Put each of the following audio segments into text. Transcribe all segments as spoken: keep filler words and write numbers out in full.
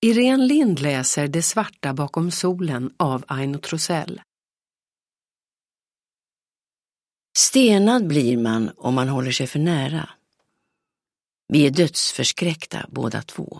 Irene Lind läser Det svarta bakom solen av Aino Trosell. Stenad blir man om man håller sig för nära. Vi är dödsförskräckta båda två.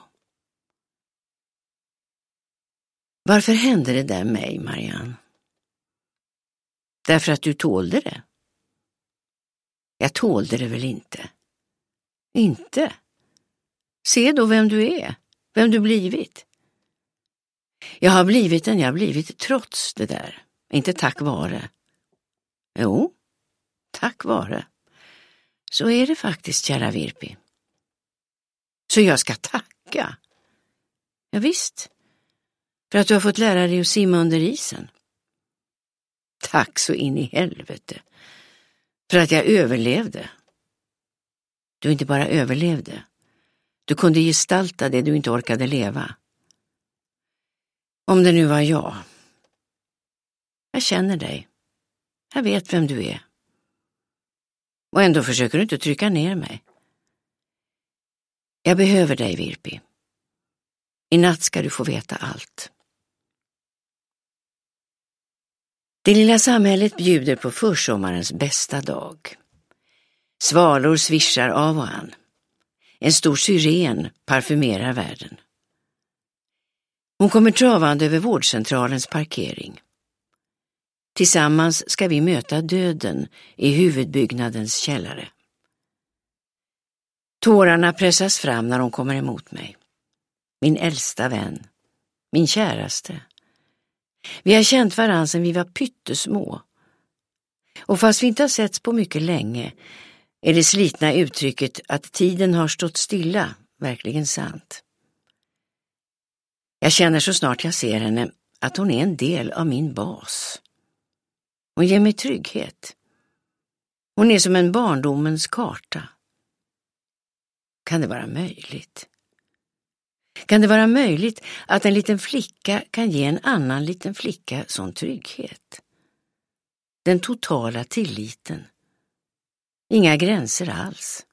Varför hände det där mig, Marianne? Därför att du tålde det? Jag tålde det väl inte? Inte? Se då vem du är, vem du blivit. Jag har blivit den jag blivit trots det där, inte tack vare. Jo, tack vare. Så är det faktiskt, kära Virpi. Så jag ska tacka? Ja, visst. För att du har fått lära dig att simma under isen. Tack så in i helvete. För att jag överlevde. Du inte bara överlevde. Du kunde gestalta det du inte orkade leva. Om det nu var jag. Jag känner dig. Jag vet vem du är. Och ändå försöker du inte trycka ner mig. Jag behöver dig, Virpi. I natt ska du få veta allt. Det lilla samhället bjuder på försommarens bästa dag. Svalor svischar av och an. En stor syren parfymerar världen. Hon kommer travande över vårdcentralens parkering. Tillsammans ska vi möta döden i huvudbyggnadens källare. Tårarna pressas fram när hon kommer emot mig. Min äldsta vän. Min käraste. Vi har känt varann sedan vi var pyttesmå. Och fast vi inte har setts på mycket länge är det slitna uttrycket att tiden har stått stilla verkligen sant. Jag känner så snart jag ser henne att hon är en del av min bas. Hon ger mig trygghet. Hon är som en barndomens karta. Kan det vara möjligt? Kan det vara möjligt att en liten flicka kan ge en annan liten flicka sån trygghet? Den totala tilliten. Inga gränser alls.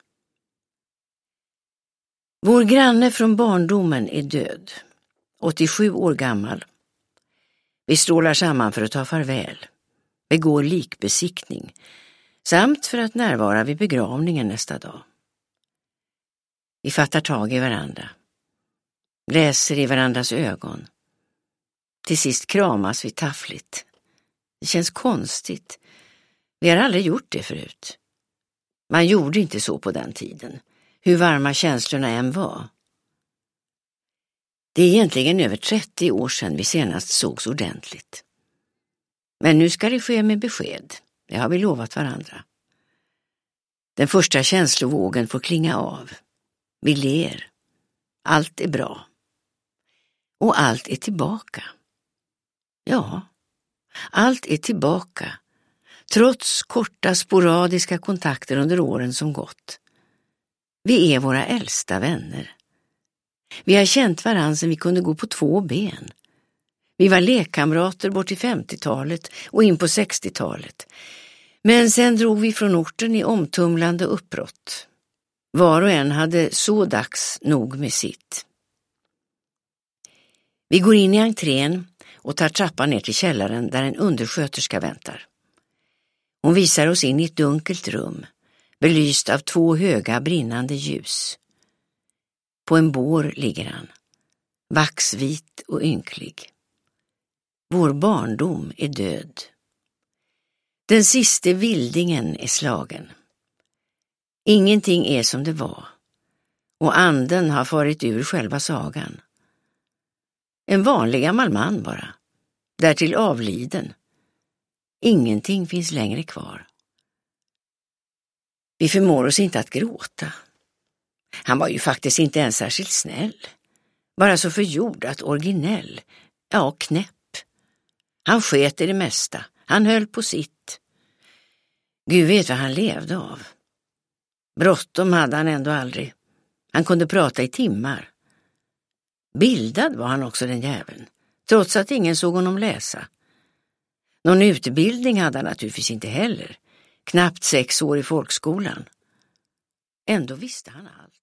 Vår granne från barndomen är död. åttiosju år gammal. Vi strålar samman för att ta farväl. Vi går likbesiktning. Samt för att närvara vid begravningen nästa dag. Vi fattar tag i varandra. Läser i varandras ögon. Till sist kramas vi taffligt. Det känns konstigt. Vi har aldrig gjort det förut. Man gjorde inte så på den tiden. Hur varma känslorna än var. Det är egentligen över trettio år sedan vi senast sågs ordentligt. Men nu ska det ske med besked. Det har vi lovat varandra. Den första känslovågen får klinga av. Vi ler. Allt är bra. Och allt är tillbaka. Ja, allt är tillbaka. Trots korta sporadiska kontakter under åren som gått. Vi är våra äldsta vänner. Vi har känt varann sedan vi kunde gå på två ben. Vi var lekkamrater bort i femtiotalet och in på sextiotalet. Men sen drog vi från orten i omtumlande uppbrott. Var och en hade så dags nog med sitt. Vi går in i entrén och tar trappan ner till källaren där en undersköterska väntar. Hon visar oss in i ett dunkelt rum, belyst av två höga brinnande ljus. På en bår ligger han, vaxvit och ynklig. Vår barndom är död. Den sista vildingen är slagen. Ingenting är som det var, och anden har farit ur själva sagan. En vanlig gammal man bara, därtill avliden. Ingenting finns längre kvar. Vi förmår oss inte att gråta. Han var ju faktiskt inte ens särskilt snäll. Bara så förjordat originell. Ja, knäpp. Han sket i det mesta. Han höll på sitt. Gud vet vad han levde av. Bråttom hade han ändå aldrig. Han kunde prata i timmar. Bildad var han också, den jäveln. Trots att ingen såg honom läsa. Någon utbildning hade han naturligtvis inte heller. Knappt sex år i folkskolan. Ändå visste han allt.